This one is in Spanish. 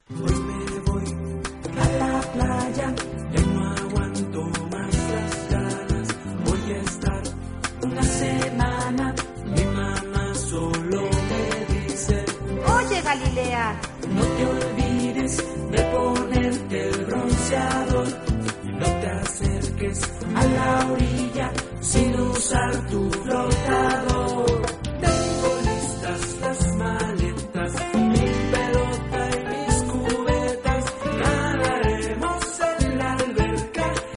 Hoy me voy a la playa, ya no aguanto más las ganas. Voy a estar una semana, mi mamá solo me dice: Oye, Galilea, no te olvides de ponerte